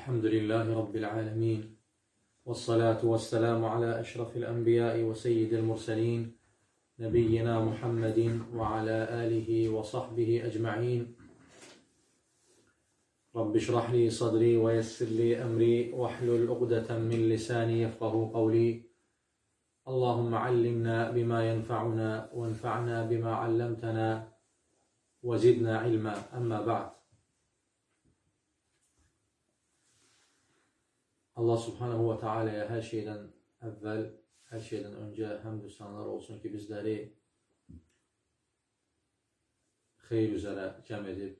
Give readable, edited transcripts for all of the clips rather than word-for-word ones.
الحمد لله رب العالمين والصلاة والسلام على أشرف الأنبياء وسيد المرسلين نبينا محمد وعلى آله وصحبه أجمعين رب اشرح لي صدري ويسر لي أمري واحلل عقدة من لساني يفقه قولي اللهم علمنا بما ينفعنا وانفعنا بما علمتنا وزدنا علما أما بعد. Allah subhanahu wa ta'alaya hər şeydən əvvəl, hər şeydən öncə həmd sanlar olsun ki, bizləri xeyr üzərə cəm edib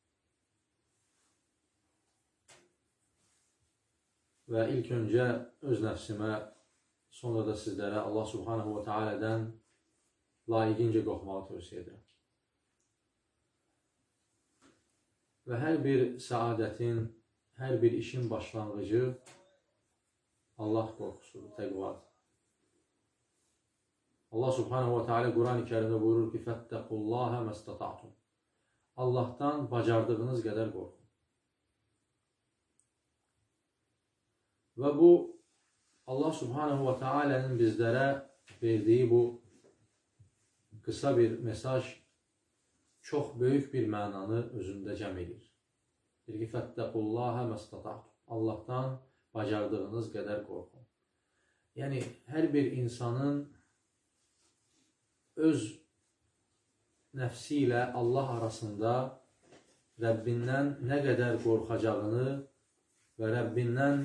və ilk öncə öz nəfsimə, sonra da sizlərə Allah subhanahu wa ta'aladan layiqincə qorxmağı tövsiyə edirəm. Və hər bir səadətin, hər bir işin başlanğıcı Allah qorxusudur, təqvadır. Allah subhanahu wa ta'ala Quran-ı Kərimdə buyurur ki, Fəttəqullaha məstəta'tum. Allahdan bacardığınız qədər qorxun. Və bu, Allah subhanahu wa ta'ala'nın bizlərə verdiyi bu qısa bir mesaj çox böyük bir mənanı özündə cəm edir. Deyir ki, Fəttəqullaha məstəta'tum. Allahdan bacardığınız qədər qorxun. Yəni, hər bir insanın öz nəfsi ilə Allah arasında Rəbbindən nə qədər qorxacağını və Rəbbindən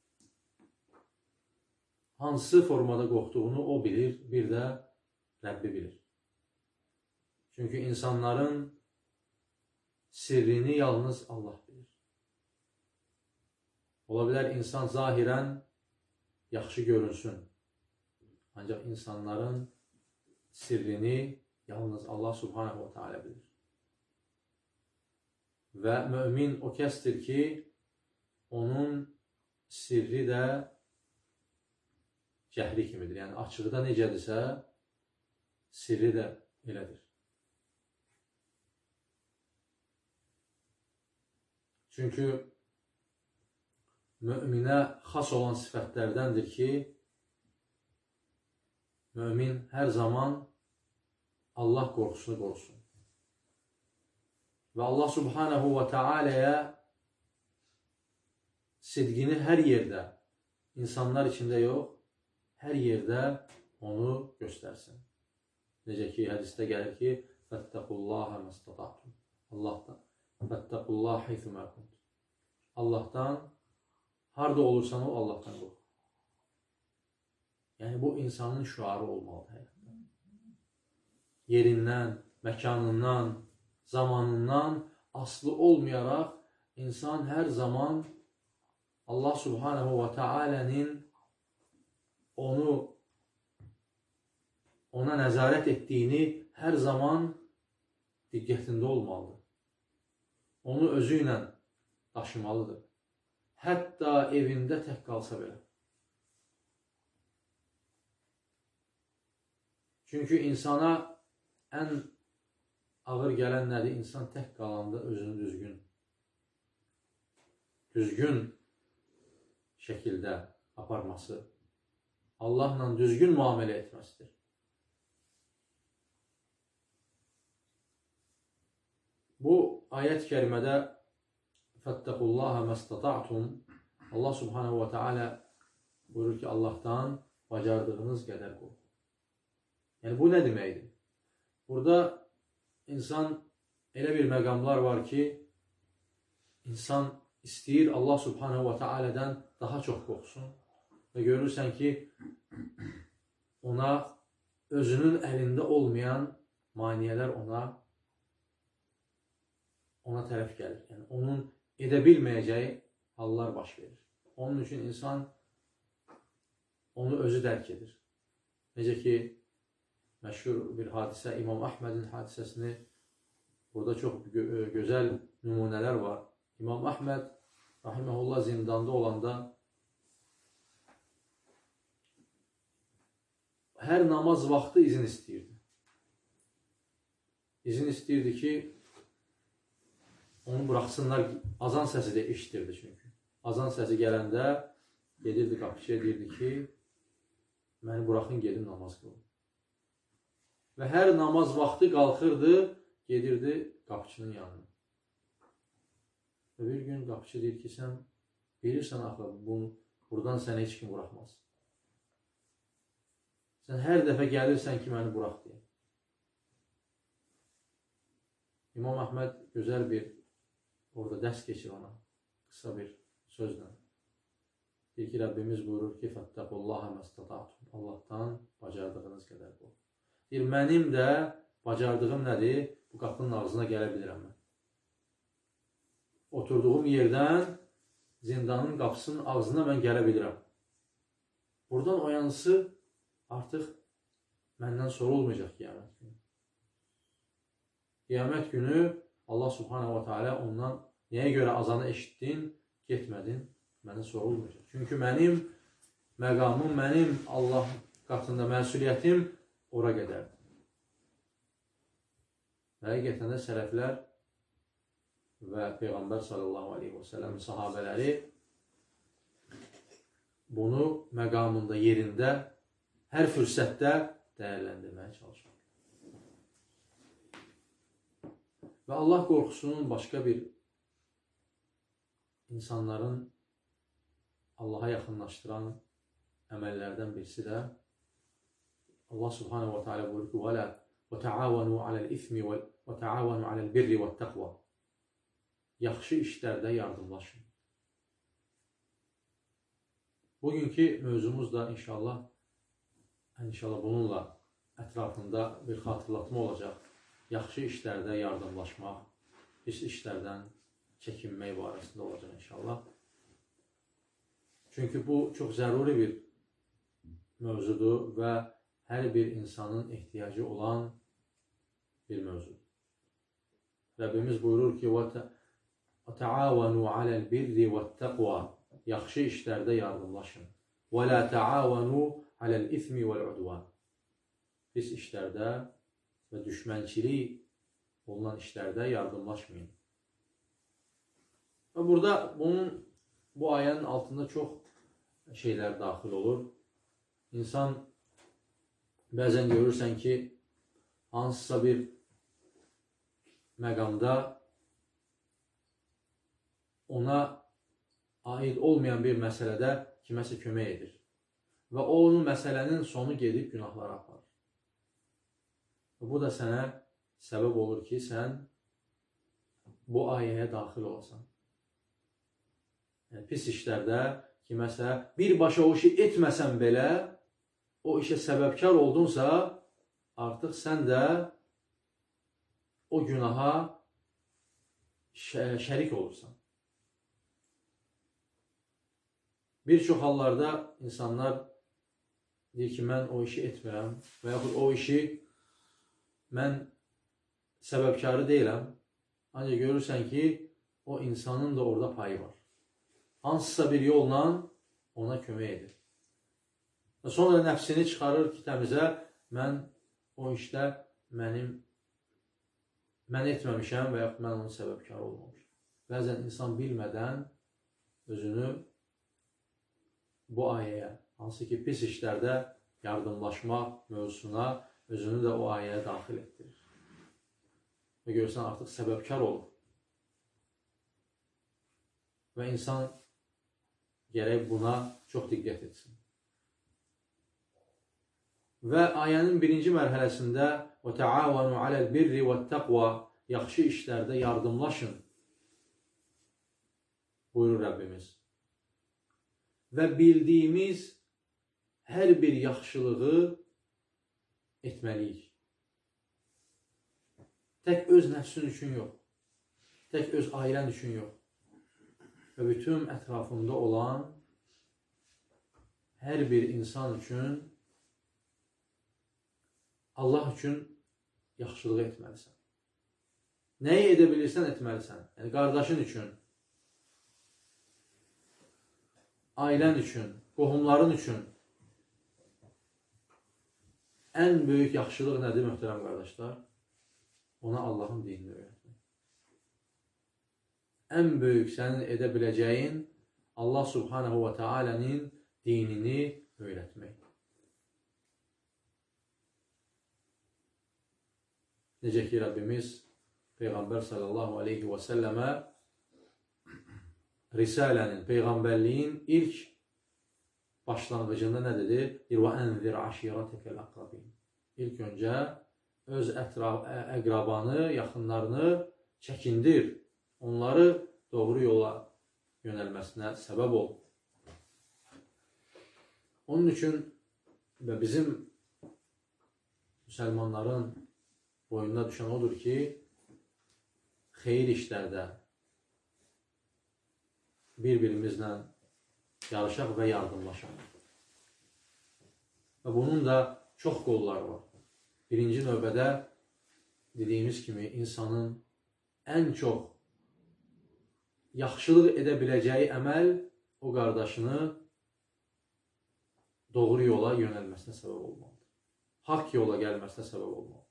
hansı formada qorxduğunu o bilir, bir də Rəbbi bilir. Çünki insanların sirrini yalnız Allah bilir. Ola bilər, insan zahirən yaxşı görünsün. Ancaq insanların sirrini yalnız Allah subhanahu wa ta'ala bilir. Və mümin o kəsdir ki, onun sirri də cəhri kimidir. Yəni, açıqda necədirsə, sirri də elədir. Çünki müminə xas olan sifətlərdəndir ki, mümin hər zaman Allah qorxusunu qorxsun. Və Allah subhanahu wa ta'alaya sidqini hər yerdə, insanlar içində yox, hər yerdə onu göstərsin. Necə ki, hədisdə gəlir ki, Fəttəqullaha məstəta'tum. Allahdan. Fəttəqullaha haythumə kunt. Allahdan, harada olursan o, Allahdan qorx. Yəni, bu insanın şüarı olmalıdır həyatda. Yerindən, məkanından, zamanından asılı olmayaraq, insan hər zaman Allah subhanahu wa ta'ala'nın ona nəzarət etdiyini hər zaman diqqətində olmalıdır. Onu özü ilə daşımalıdır. Hətta evində tək qalsa belə. Çünki insana ən ağır gələn nədir? İnsan tək qalanda özünü düzgün şəkildə aparması, Allahla düzgün müamilə etməsidir. Bu ayət kərimədə Fəttəqullaha məstəta'tum. Allah subhanahu wa ta'ala buyurur ki, Allahdan bacardığınız qədər qorxun. Yəni, bu nə deməkdir? Burada insan elə bir məqamlar var ki, insan istəyir Allah subhanahu wa ta'aladan daha çox qorxsun və görürsən ki, ona özünün əlində olmayan maniyələr ona tərəf gəlir. Yəni, onun edə bilməyəcəyi hallar baş verir. Onun üçün insan onu özü dərk edir. Necə ki, məşhur bir hadisə, İmam Əhmədin hadisəsini, burada çox gözəl nümunələr var. İmam Əhməd, rahiməhullah, zindanda olanda hər namaz vaxtı izin istəyirdi. İzin istəyirdi ki, onu buraxsınlar, azan səsi də eşitirdi çünki. azan səsi gələndə gedirdi qapıçıya, deyirdi ki, məni buraxın, gedim namaz qılım. Və hər namaz vaxtı qalxırdı, gedirdi qapıçının yanına. Və bir gün qapıçı deyir ki, sən bilirsən axı, buradan səni heç kim buraxmaz. Sən hər dəfə gəlirsən ki, məni burax deyə. İmam Əhməd gözəl bir orada dərs keçir ona, qısa bir sözlə. Deyir ki, Rəbbimiz buyurur ki, Fəttəqullaha məstəta'tum. Allahdan bacardığınız qədər bu. Deyir, mənim də bacardığım nədir? Bu qapının ağzına gələ bilirəm mən. Oturduğum yerdən zindanın qapısının ağzına mən gələ bilirəm. Buradan o yanısı artıq məndən sorulmayacaq qiyamət günü. Qiyamət günü Allah subhanahu wa ta'ala ondan nəyə görə azanı eşitdin, getmədin, mənə sorulmayacaq. Çünki mənim məqamım, mənim Allah qatında məsuliyyətim ora qədərdir. Həqiqətən də sələflər və Peyğəmbər sallallahu aleyhi və səlləm sahabələri bunu məqamında, yerində, hər fürsətdə dəyərləndirməyə çalışır. Və Allah qorxusunun başqa bir insanların Allaha yaxınlaşdıran əməllərdən birisi də Allah subhanahu wa ta'ala buyurur ki, وَتَعَاوَنُوا عَلَى الْإِثْمِ وَتَعَاوَنُوا عَلَى الْبِرِّ وَالتَّقْوَى. Yaxşı işlərdə yardımlaşın. Bugünkü mövzumuz da inşallah bununla ətrafında bir xatırlatma olacaq. Yaxşı işlərdə yardımlaşmaq, pis işlərdən çəkinmək barəsində olacaq inşallah. Çünki bu çox zəruri bir mövzudur və hər bir insanın ehtiyacı olan bir mövzudur. Rəbbimiz buyurur ki, وَتَعَاوَنُوا عَلَى الْبِرِّ وَالتَّقْوَى. Yaxşı işlərdə yardımlaşın. وَلَا تَعَاوَنُوا عَلَى الْإِثْمِ وَالْعُدْوَانِ. Pis işlərdə və düşmənçilik olunan işlərdə yardımlaşmayın. Və burada bu ayənin altında çox şeylər daxil olur. İnsan bəzən görürsən ki, hansısa bir məqamda ona aid olmayan bir məsələdə kiməsə kömək edir. Və o onun məsələnin sonu gedib günahlara aparır. Bu da sənə səbəb olur ki, sən bu ayəyə daxil olasan. Yəni, pis işlərdə kiməsə birbaşa o işi etməsən belə, o işə səbəbkar oldunsa, artıq sən də o günaha şərik olursan. Bir çox hallarda insanlar deyir ki, mən o işi etmirəm və yaxud o işi mən səbəbkarı deyiləm. Ancaq görürsən ki, o insanın da orada payı var. Hansısa bir yolla ona kömək edir. Və sonra nəfsini çıxarır ki, təmizə, mən o işdə mən etməmişəm və yaxud mən onun səbəbkarı olmamışam. Bəzən insan bilmədən özünü bu ayəyə, hansı ki pis işlərdə yardımlaşma mövzusuna özünü də o ayəyə daxil etdirir. Və görürsən artıq səbəbkar olur. Və insan gərək buna çox diqqət etsin. Və ayənin birinci mərhələsində وَتَعَاوَنُوا عَلَى الْبِرِّ وَالتَّقْوَى. Yaxşı işlərdə yardımlaşın buyurur Rəbbimiz. Və bildiyimiz hər bir yaxşılığı etməliyik. Tək öz nəfsin üçün yox, tək öz ailən üçün yox və bütün ətrafında olan hər bir insan üçün, Allah üçün yaxşılığı etməlisən. Nəyi edə bilirsən, etməlisən. Yəni, qardaşın üçün, ailən üçün, qohumların üçün. Ən böyük yaxşılıq nədir, möhtərəm qardaşlar? Ona Allahın dinini öyrətmək. Ən böyük sənin edə biləcəyin Allah Subhanahu və Teala'nın dinini öyrətmək. Necə ki, Rəbbimiz Peyğəmbər sallallahu aleyhi və səlləmə Risalənin, Peyğəmbərliyin ilk başlanğıcında nə dedi? Və ənzir aşirətəkəl əqrabin. İlk öncə öz əqrabanı, yaxınlarını çəkindir. Onları doğru yola yönəlməsinə səbəb ol. Onun üçün və bizim müsəlmanların boynuna düşən odur ki, xeyir işlərdə bir-birimizlə yarışaq və yardımlaşaq. Və bunun da çox qolları var. Birinci növbədə dediyimiz kimi insanın ən çox yaxşılıq edə biləcəyi əməl o qardaşını doğru yola yönəlməsinə səbəb olmalıdır. Haqq yola gəlməsinə səbəb olmalıdır.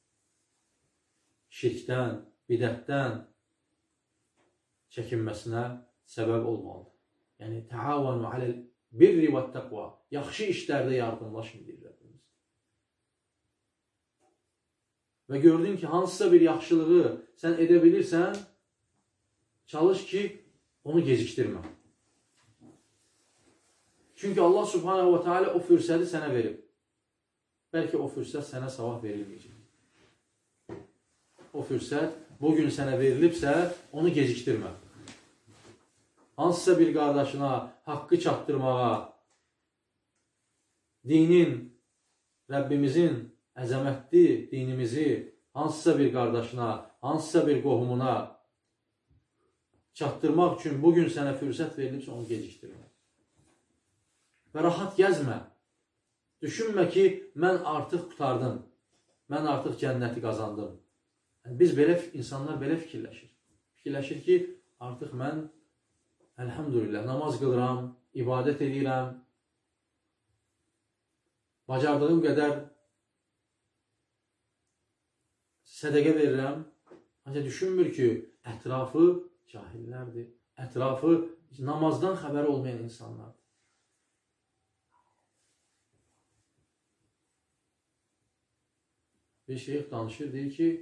Şirkdən, bidətdən çəkinməsinə səbəb olmalıdır. Yəni, təavanu aləl birri və təqva. Yaxşı işlərdə yardımlaşın, deyir Rəbbimiz. Və gördün ki, hansısa bir yaxşılığı sən edə bilirsən, çalış ki, onu gecikdirmə. Çünki Allah Subhanahu və Teala o fürsəti sənə verib. Bəlkə o fürsət sənə sabah verilməyəcək. O fürsət bugün sənə verilibsə, onu gecikdirmə. Hansısa bir qardaşına haqqı çatdırmağa, dinin, Rəbbimizin əzəmətli dinimizi hansısa bir qardaşına, hansısa bir qohumuna çatdırmaq üçün bugün sənə fürsət verilibsə, onu gecikdirmə. Və rahat gəzmə. Düşünmə ki, mən artıq qurtardım. Mən artıq cənnəti qazandım. Biz belə, insanlar belə fikirləşir. Fikirləşir ki, artıq mən, əlhamdülillah, namaz qılıram, ibadət edirəm, bacardığım qədər sədəqə verirəm. Ancaq düşünmür ki, ətrafı cahillərdir. Ətrafı namazdan xəbəri olmayan insanlardır. Bir şeyx danışır, deyir ki,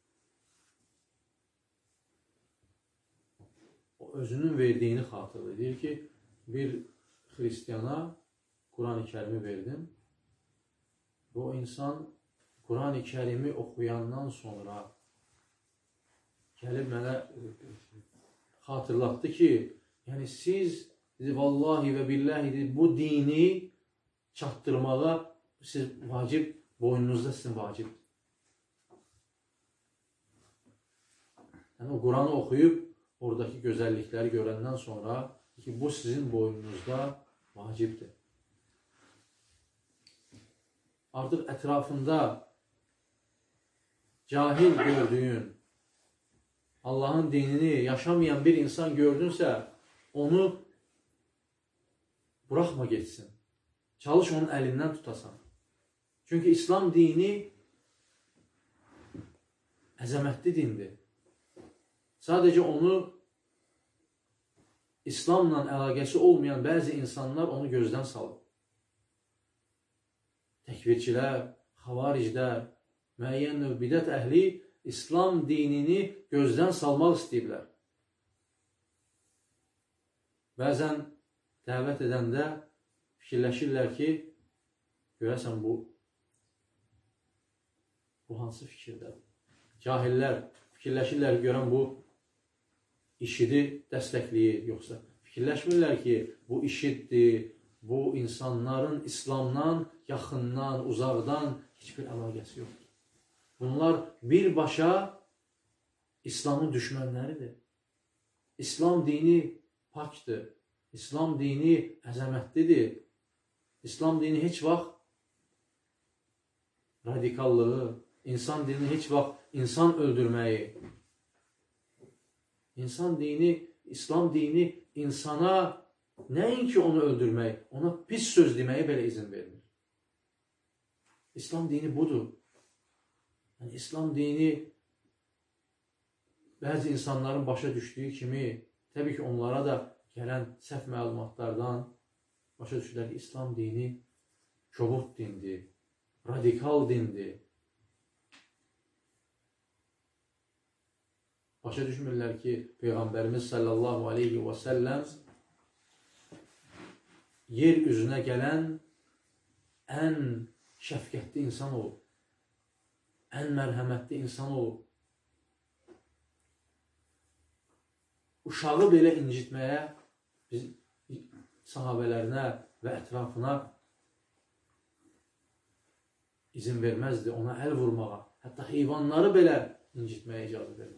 o özünün verdiyini xatırlayır. Deyir ki, bir xristiyana Quran-ı Kərimi verdim. Və o insan Quran-ı Kərimi oxuyandan sonra gəlib mənə xatırlatdı ki, yəni siz, vallahi və billahi, bu dini çatdırmağa siz vacib, boynunuzda sizin vacibdir. Yəni, o Quranı oxuyub, oradakı gözəllikləri görəndən sonra ki, bu sizin boynunuzda vacibdir. Artıq ətrafında cahil gördüyün, Allahın dinini yaşamayan bir insan gördünsə, onu buraxma geçsin. Çalış onun əlindən tutasan. Çünki İslam dini əzəmətli dindir. Sadəcə onu İslamla əlaqəsi olmayan bəzi insanlar onu gözdən salır. Təkvirçilər, xavariclər, müəyyən növ bidət əhli İslam dinini gözdən salmaq istəyirlər. Bəzən dəvət edəndə fikirləşirlər ki, görəsən bu hansı fikirdədir? Cahillər fikirləşirlər, görən bu işidi dəstəkləyir, yoxsa fikirləşmirlər ki, bu işiddir, bu insanların İslamdan, yaxından, uzaqdan heç bir əlaqəsi yoxdur. Bunlar birbaşa İslamın düşmənləridir. İslam dini pakdır. İslam dini əzəmətlidir. İslam dini heç vaxt radikallığı, insan dini heç vaxt insan öldürməyi, İnsan dini, İslam dini insana nəinki onu öldürmək, ona pis söz deməyə belə izin vermir. İslam dini budur. Yəni, İslam dini bəzi insanların başa düşdüyü kimi, təbii ki, onlara da gələn səhv məlumatlardan başa düşürlər ki, İslam dini kobud dindir, radikal dindir. Başa düşmürlər ki, Peyğəmbərimiz sallallahu aleyhi və səlləm yer üzünə gələn ən şəfqətli insan olub, ən mərhəmətli insan olub. Uşağı belə incitməyə biz sahabələrinə və ətrafına izin verməzdi, ona əl vurmağa, hətta heyvanları belə incitməyə icazə verməzdi.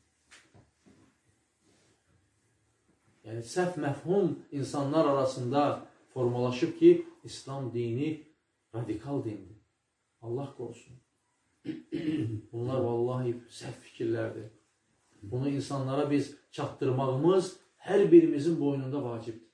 Yəni, səhv məfhum insanlar arasında formalaşıb ki, İslam dini radikal dindir. Allah qorusun. Bunlar vallahi səhv fikirlərdir. Bunu insanlara biz çatdırmağımız hər birimizin boynunda vacibdir.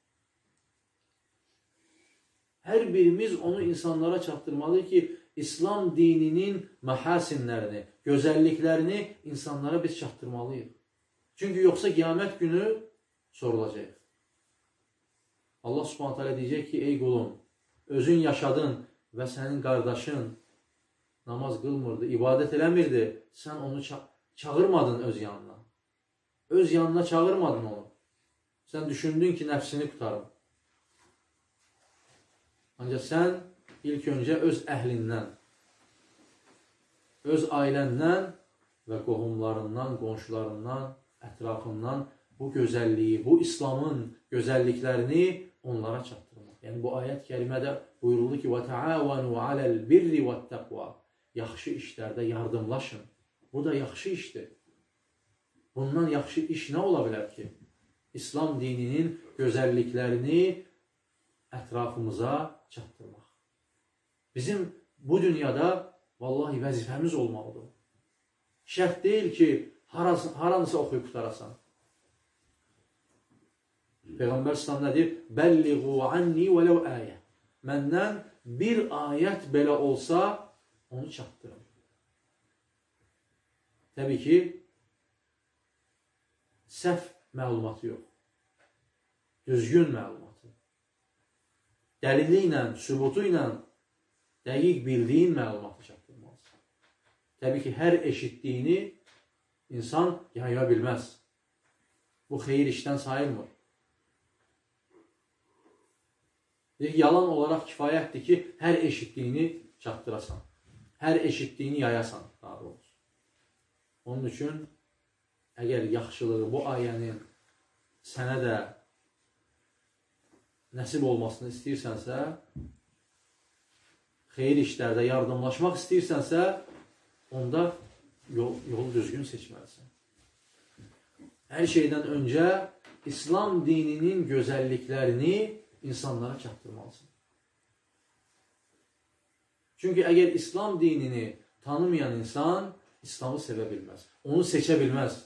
Hər birimiz onu insanlara çatdırmalıyıq ki, İslam dininin məhasinlərini, gözəlliklərini insanlara biz çatdırmalıyıq. Çünki yoxsa qiyamət günü sorulacaq. Allah Subhanahu taala deyəcək ki, ey qulum, özün yaşadın və sənin qardaşın namaz qılmırdı, ibadət eləmirdi, sən onu çağırmadın öz yanına. Öz yanına çağırmadın onu. Sən düşündün ki, nəfsini qutarım. Ancaq sən ilk öncə öz əhlindən, öz ailəndən və qohumlarından, qonşularından, ətrafından bu gözəlliyi, bu İslamın gözəlliklərini onlara çatdırmaq. Yəni, bu ayət kərimədə buyuruldu ki, وَتَعَاوَنُوا عَلَى الْبِرِّ وَالتَّقْوَى Yaxşı işlərdə yardımlaşın. Bu da yaxşı işdir. Bundan yaxşı iş nə ola bilər ki? İslam dininin gözəlliklərini ətrafımıza çatdırmaq. Bizim bu dünyada vallahi vəzifəmiz olmalıdır. Şərt deyil ki, haranısa oxuyub qutarasan. Peyğəmbər İslam nə deyir? Bəlliğu anni vələv əyə. Məndən bir ayət belə olsa, onu çatdırın. Təbii ki, səhv məlumatı yox. Düzgün məlumatı. Dəlili ilə, sübutu ilə dəqiq bildiyin məlumatı çatdırmalısın. Təbii ki, hər eşitdiyini insan yaya bilməz. Bu xeyir işdən sayılmır. Yalan olaraq kifayətdir ki, hər eşitdiyini çatdırasan. Hər eşitdiyini yayasan, daha doğrusu. Onun üçün, əgər yaxşılığı bu ayənin sənə də nəsib olmasını istəyirsənsə, xeyir işlərdə yardımlaşmaq istəyirsənsə, onda yolu düzgün seçməlisən. Hər şeydən öncə İslam dininin gözəlliklərini insanlara çatdırmalısın. Çünki əgər İslam dinini tanımayan insan İslamı sevə bilməz. Onu seçə bilməz.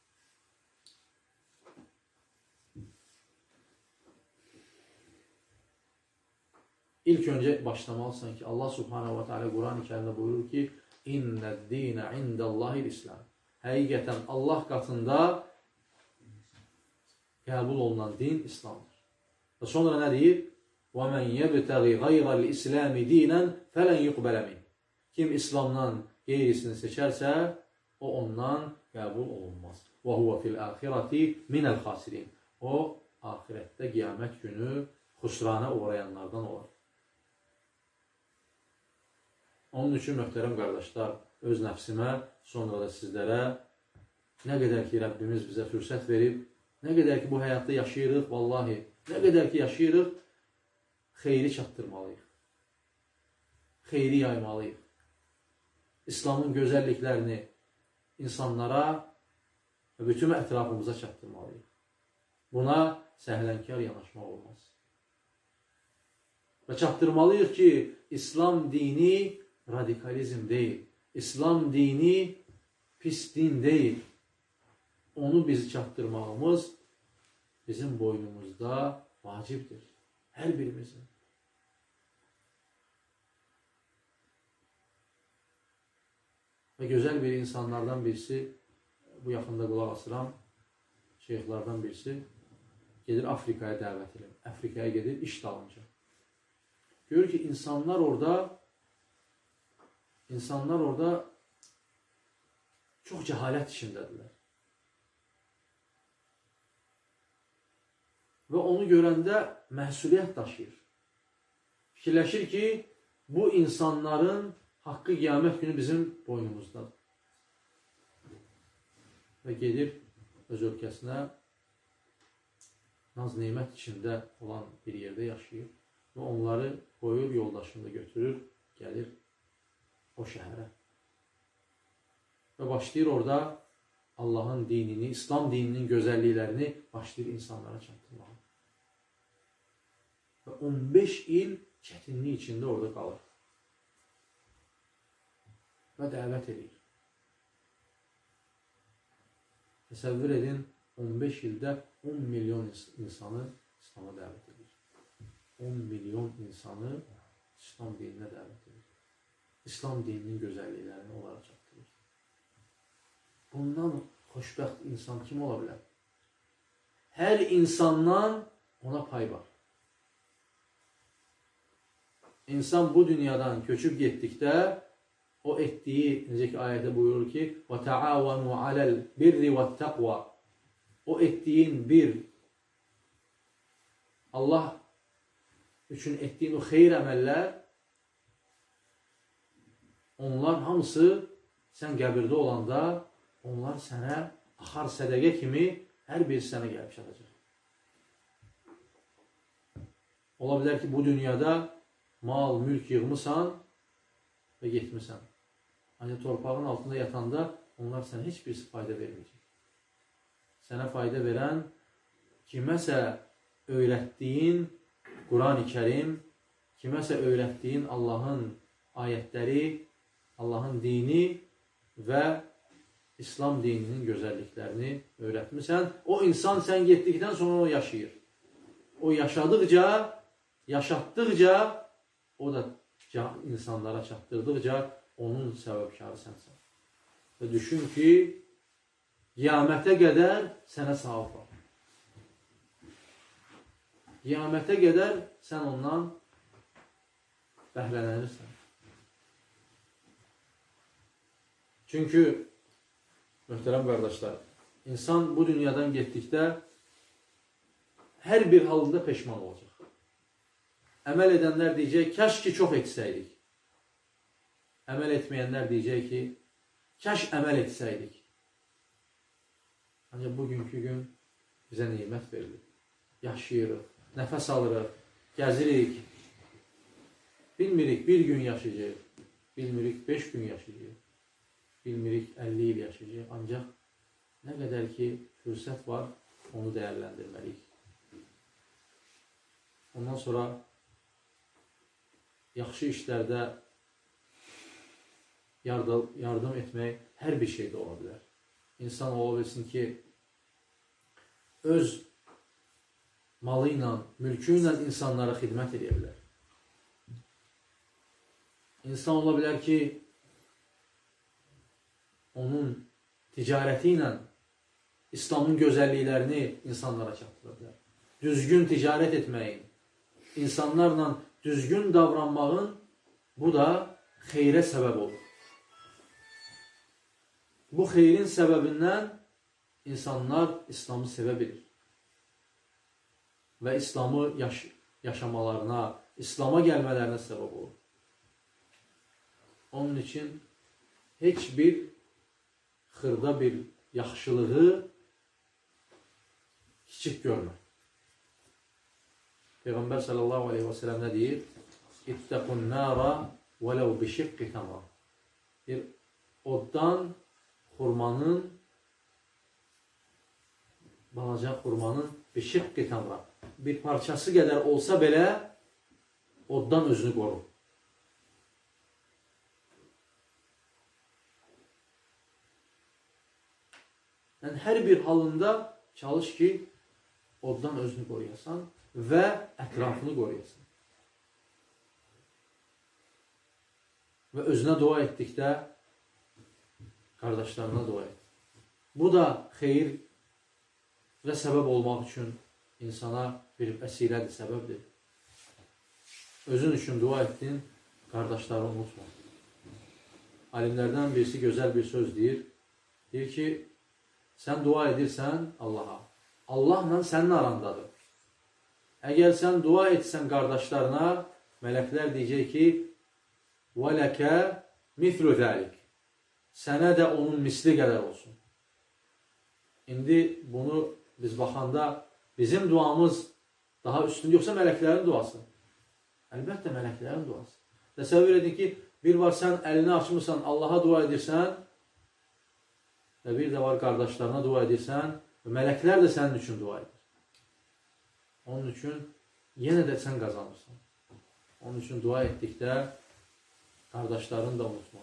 İlk öncə başlamalısan ki, Allah Subhanahu wa ta'ala Quran-ı Kərimdə buyurur ki, İnnəd-dinə indəllahil-İslam. Həqiqətən Allah qatında qəbul olunan din İslamdır. Və sonra nə deyir? وَمَنْ يَبْتَغِ غَيْرَ الْإِسْلَامِ دِينًا فَلَنْ يُقْبَلَ مِنْهُ. Kim İslamdan qeyrisini seçərsə, o ondan qəbul olunmaz. وَهُوَ فِي الْآخِرَةِ مِنَ الْخَاسِرِينَ. O, ahirətdə, qiyamət günü xüsrana uğrayanlardan olar. Onun üçün, möhtərəm qardaşlar, öz nəfsimə, sonra da sizlərə nə qədər ki, Rəbbimiz bizə fürsət verib, nə qədər ki, bu həyatda yaşayırıq, vallahi, nə qədər ki, yaşayırıq, xeyri çatdırmalıyıq. Xeyri yaymalıyıq. İslamın gözəlliklərini insanlara və bütün ətrafımıza çatdırmalıyıq. Buna səhlənkar yanaşmaq olmaz. Və çatdırmalıyıq ki, İslam dini radikalizm deyil. İslam dini pis din deyil. Onu biz çatdırmağımız bizim boynumuzda vacibdir. Hər birimizin. Və gözəl bir insanlardan birisi, bu yaxında qulaq asıram, şeyxlardan birisi, gedir Afrikaya dəvət edir. Afrikaya gedir iş dalınca. Görür ki, insanlar orada çox cəhalət içindədirlər. Və onu görəndə məsuliyyət daşıyır. Fikirləşir ki, bu insanların haqqı qiyamət günü bizim boynumuzdadır. Və gedir öz ölkəsinə naz-nemət içində olan bir yerdə yaşayır və onları qoyur, yoldaşını da götürür, gəlir o şəhərə. Və başlayır orada Allahın dinini, İslam dininin gözəlliklərini başlayır insanlara çatdırmağa. Və 15 il çətinlik içində orada qalır. Və dəvət edir. Təsəvvür edin, 15 ildə 10 milyon insanı İslam'a dəvət edir. 10 milyon insanı İslam dininə dəvət edir. İslam dininin gözəlliklərini onlara çatdırır. Bundan xoşbəxt insan kim ola bilər? Hər insandan ona pay var. İnsan bu dünyadan köçüb getdikdə o etdiyi, necə ki ayətdə buyurur ki وَتَعَاوَنُوا عَلَى الْبِرِّ وَالتَّقْوَى O etdiyin Allah üçün etdiyin o xeyir əməllər, onlar hamısı sən qəbirdə olanda onlar sənə axar sədəqə kimi hər bir sənə gəlib çatacaq. Ola bilər ki, bu dünyada mal, mülk yığmısan və getmisən. Ancaq torpağın altında yatanda onlar sənə heç birisi fayda verməyəcək. Sənə fayda verən kiməsə öyrətdiyin Quran-ı Kərim, kiməsə öyrətdiyin Allahın ayətləri, Allahın dini və İslam dininin gözəlliklərini öyrətmirsən. O insan sən getdikdən sonra o yaşayır. O yaşadıqca, yaşatdıqca, o da insanlara çatdırdıqca onun səbəbkarı sənsən. Və düşün ki, qiyamətə qədər sənə savab var. Qiyamətə qədər sən ondan bəhrələnirsən. Çünki, möhtərəm qardaşlar, insan bu dünyadan getdikdə hər bir halında peşman olacaq. Əməl edənlər deyəcək, kəş ki, çox etsəydik. Əməl etməyənlər deyəcək ki, kəş əməl etsəydik. Ancaq bugünkü gün bizə nimət verilir. Yaşayırıq, nəfəs alırıq, gəzirik. Bilmirik, bir gün yaşayacaq. Bilmirik, 5 gün yaşayacaq. Bilmirik, 50 il yaşayacaq. Ancaq nə qədər ki, fürsət var, onu dəyərləndirməliyik. Ondan sonra yaxşı işlərdə yardım etmək hər bir şeydə ola bilər. İnsan ola bilsin ki, öz malı ilə, mülkü ilə insanlara xidmət edə bilər. İnsan ola bilər ki, onun ticarəti ilə İslamın gözəlliklərini insanlara çatdıra bilər. Düzgün ticarət etməyin, insanlarla düzgün davranmağın bu da xeyrə səbəb olur. Bu xeyrin səbəbindən insanlar İslamı sevə bilir. Və İslamı yaşamalarına, İslama gəlmələrinə səbəb olur. Onun üçün heç bir xırda bir yaxşılığı kiçik görmə. Peyğəmbər sallallahu aleyhi və sələm nə deyir? İttəqun nara vələv bişiqqi tamam. Oddan xurmanın, balaca xurmanın bişiqqi tamam. Bir parçası qədər olsa belə oddan özünü qorur. Yəni, hər bir halında çalış ki, oddan özünü qoruyasan və ətrafını qoruyasan. Və özünə dua etdikdə qardaşlarına dua et. Bu da xeyir və səbəb olmaq üçün insana bir vəsilədir, səbəbdir. Özün üçün dua etdin, qardaşları unutma. Alimlərdən birisi gözəl bir söz deyir. Deyir ki, sən dua edirsən Allaha. Allahla sənin arandadır. Əgər sən dua etsən qardaşlarına, mələklər deyəcək ki, وَلَكَ مِثْلُ ذَلِكَ Sənə də onun misli qədər olsun. İndi bunu biz baxanda bizim duamız daha üstündür, yoxsa mələklərin duası? Əlbəttə, mələklərin duası. Təsəvvür edin ki, bir var sən əlini açmısan, Allaha dua edirsən və bir də var qardaşlarına dua edirsən və mələklər də sənin üçün dua edir. Onun üçün yenə də sən qazanırsan. Onun üçün dua etdikdə qardaşlarını da unutma.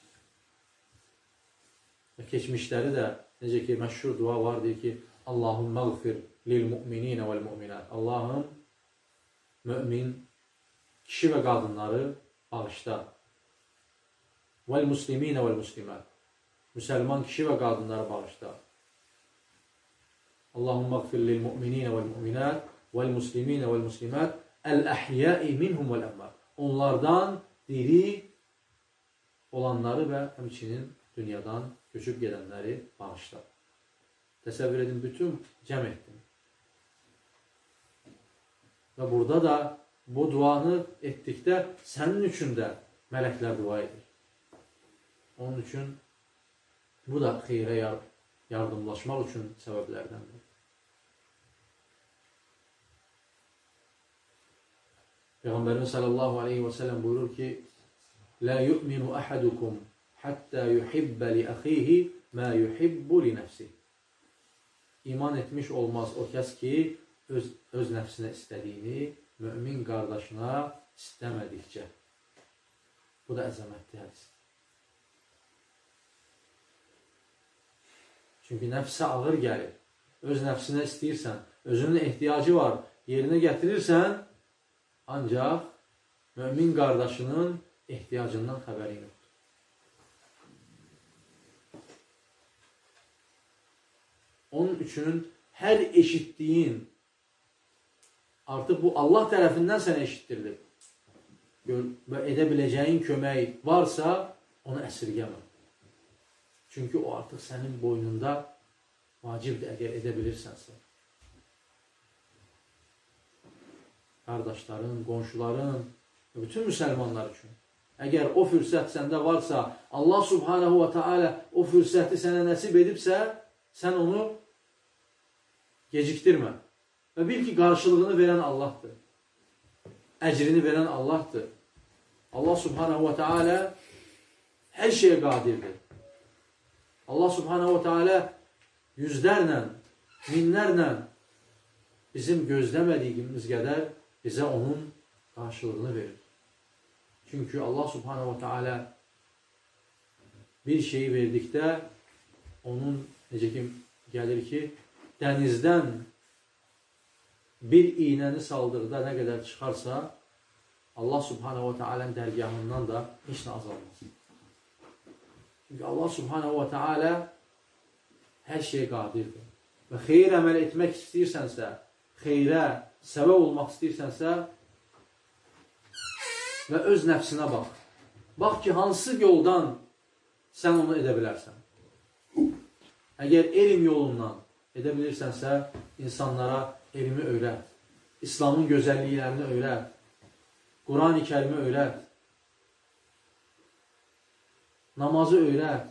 Və keçmişləri də, necə ki, məşhur dua var, deyir ki, Allahum məğfir lil-mu'mininə vəl-mu'minət. Allahım, mümin kişi və qadınları bağışla. Vəl-musliminə vəl-muslimət. Müsəlman kişi və qadınları bağışla. Allahum məğfir lil-mu'mininə vəl-mu'minət vəl-musliminə vəl-muslimət əl-əhyəi minhum vəl-əmmət. Onlardan diri olanları və həmçinin dünyadan köçüb gedənləri bağışla. Təsəvvür edin, bütün cəm etdim. Və burada da bu duanı etdikdə sənin üçün də mələklər dua edir. Onun üçün bu da xeyrə yardımlaşmaq üçün səbəblərdəndir. Peyğəmbərimiz sallallahu aleyhi və səlləm buyurur ki, لا يؤمن أحدكم حتى يحب لأخيه ما يحب لنفسه. İman etmiş olmaz o kəs ki, öz nəfsinə istədiyini mümin qardaşına istəmədikcə. Bu da əzəmətli hədis. Çünki nəfsə ağır gəlir. Öz nəfsinə istəyirsən, özünün ehtiyacı var, yerinə gətirirsən, ancaq mümin qardaşının ehtiyacından xəbərin yoxdur. Onun üçün hər eşitdiyin, artıq bu Allah tərəfindən sənə eşitdirilir. Və edə biləcəyin kömək varsa, onu əsirgəmə. Çünki o artıq sənin boynunda vacibdir, əgər edə bilirsənsə. Qardaşların, qonşuların, bütün müsəlmanlar üçün. Əgər o fürsət səndə varsa, Allah subhanahu wa ta'ala o fürsəti sənə nəsib edibsə, sən onu gecikdirmə. Və bil ki, qarşılığını verən Allahdır. Əcrini verən Allahdır. Allah subhanahu wa ta'ala hər şeyə qadirdir. Allah subhanahu wa ta'ala yüzlərlə, minlərlə bizim gözləmədiyimiz qədər bizə onun qarşılığını verir. Çünki Allah subhanahu wa ta'ala bir şeyi verdikdə onun, necə ki, gəlir ki, dənizdən bir iynəni saldırda nə qədər çıxarsa, Allah subhanahu wa ta'ala'nın dərgahından da heç nə azalmaz. Çünki Allah subhanahu wa ta'ala hər şeyə qadirdir. Və xeyir əməl etmək istəyirsənsə, xeyrə səbəb olmaq istəyirsənsə, və öz nəfsinə bax. Bax ki, hansı yoldan sən onu edə bilərsən. Əgər elm yolundan edə bilirsənsə, insanlara elmi öyrət. İslamın gözəlliklərini öyrət. Quran-ı Kərimi öyrət. Namazı öyrət.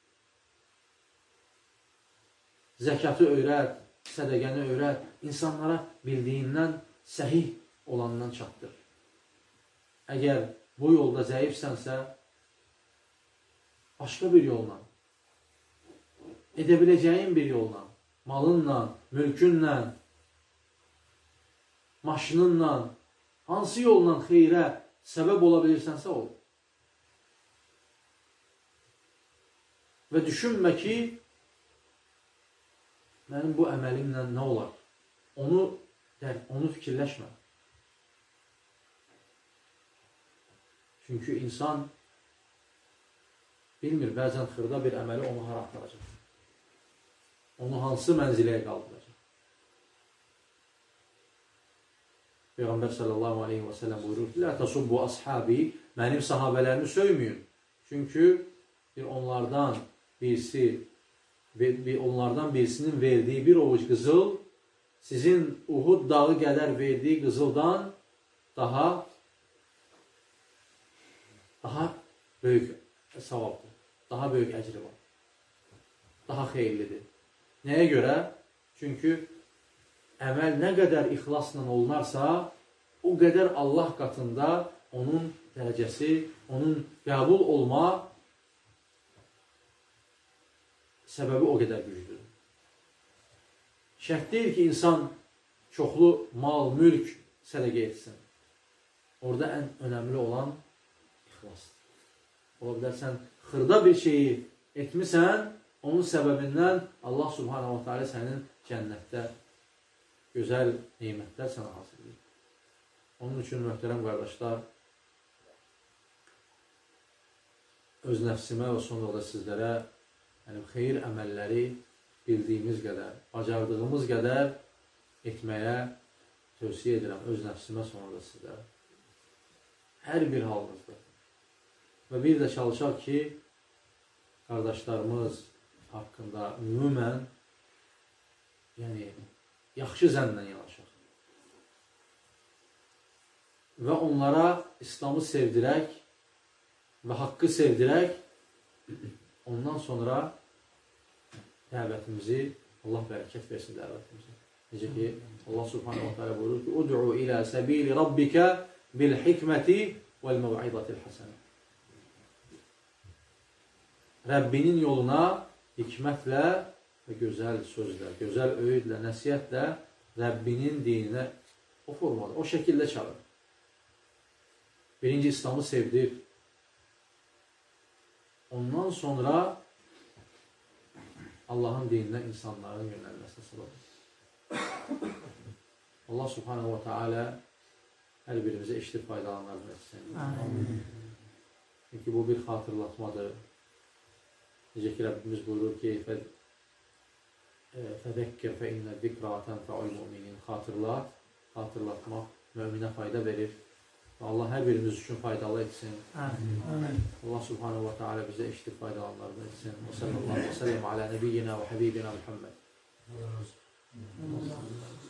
Zəkatı öyrət. Sədəqəni öyrət. İnsanlara bildiyindən səhih olandan çatdır. Əgər bu yolda zəifsənsə, başqa bir yolla, edə biləcəyin bir yolla, malınla, mülkünlə, maşınınla, hansı yolla xeyrə səbəb ola bilirsənsə ol. Və düşünmə ki, mənim bu əməlimlə nə olar? Onu fikirləşmə. Çünki insan bilmir, bəzən xırda bir əməli onu hara aparacaq. Onu hansı mənziləyə qaldıracaq. Peyğəmbər sallallahu aleyhi və səlləm buyurur ki, "Lə tasubbu ashabi", mənim sahabələrimi söyməyin. Çünki onlardan birisinin verdiyi bir ovuc qızıl sizin Uhud dağı qədər verdiyi qızıldan daha böyük savabdır. Daha böyük əcri var. Daha xeyirlidir. Nəyə görə? Çünki əməl nə qədər ixlasla olunarsa, o qədər Allah qatında onun dərəcəsi, onun qəbul olma səbəbi o qədər güclüdür. Şərt deyil ki, insan çoxlu mal, mülk sədəqə etsin. Orada ən önəmli olan ixlasdır. Ola bilər, sən xırda bir şeyi etmisən, onun səbəbindən Allah subhanahu wa ta'ala sənin cənnətdə gözəl neymətlər sənə hazırlayır. Onun üçün, möhtərəm qardaşlar, öz nəfsimə və sonra da sizlərə xeyir əməlləri bildiyimiz qədər, bacardığımız qədər etməyə tövsiyə edirəm. Öz nəfsimə, sonra da sizlərə. Hər bir halınızda. Və bir də çalışaq ki, qardaşlarımız haqqında ümumən yaxşı zənnlə yanaşaq. Və onlara İslamı sevdirək və haqqı sevdirək, ondan sonra dəvətimizi, Allah bərəkət versin dəvətimizi. Necə ki, Allah subhanahu wa ta'ala buyurur ki, "Ud'u ilə səbili rabbikə bil hikməti vəl məv'izatil həsənə." Rəbbinin yoluna hikmətlə və gözəl sözlə, gözəl öyüdlə, nəsiyyətlə Rəbbinin dininə o formada, o şəkildə çağır. Birinci İslamı sevdir. Ondan sonra Allahın dininə insanların yönəlməsinə səbəb. Allah subhanahu wa ta'ala hər birimizə eşitib faydalanlarını etsin. Çünki bu bir xatırlatmadır. Necə ki, Rəbbimiz buyurur ki, "Fədəkkir fə innə zikrə tənfə'ul müminin." Xatırlatmaq möminə fayda verir. Və Allah hər birimiz üçün faydalı etsin. Allah subhanahu wa ta'ala bizə eşitib faydalanlarını etsin. Və sallallahu aleyhi və səlləm alə nəbiyyina və həbibina Muhammed.